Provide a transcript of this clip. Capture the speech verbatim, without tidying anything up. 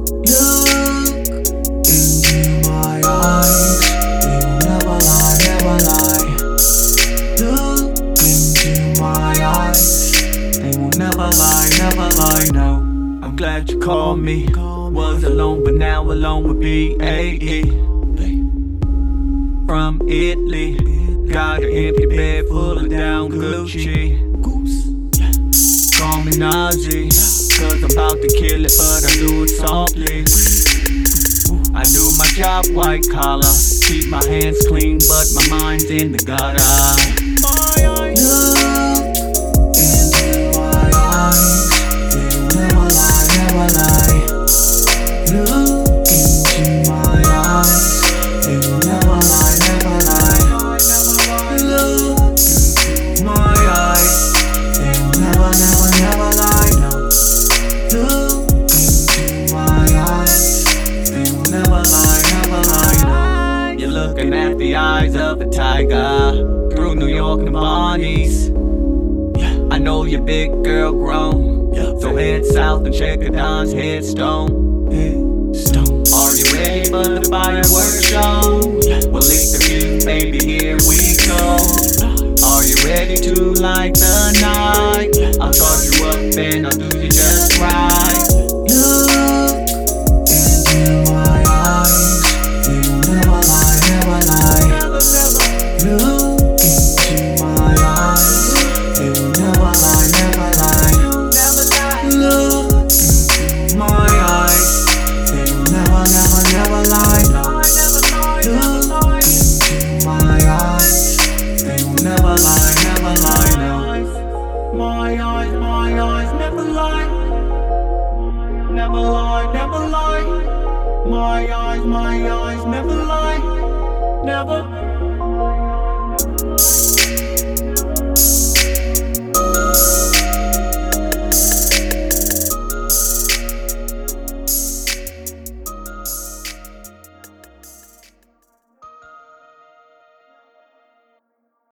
Look into my eyes, they will never lie, never lie. Look into my eyes, they will never lie, never lie, no. I'm glad you called me. Was alone, but now alone with B A E. From Italy, got an empty bed full of down Gucci. Call me Nazi, cause I'm about to kill it, but I do it softly. I do my job white collar, keep my hands clean, but my mind's in the gutter. Look into my eyes, they will never lie, never lie. Look into my eyes, they will never lie, never lie. Look into my eyes, they will never, never, never lie, no. Look into my eyes, they will never lie, never lie, no. You're looking at the eyes of a tiger through New York and the Bonnies. I know your big girl grown, so head south and check a Don's headstone. Are you ready for the fireworks show? Well, leave the view, baby, here we go. Are you ready to light the night? I'll charge you up and I'll do you just right. Look into my eyes, they will never lie, never lie. Look into my eyes, they will never lie, never lie. Look into my eyes, they will never, never, never lie, no. Look into my eyes, they will never lie, never lie, no. My eyes, my eyes never lie. Never lie, never lie. My eyes, my eyes never lie. Never.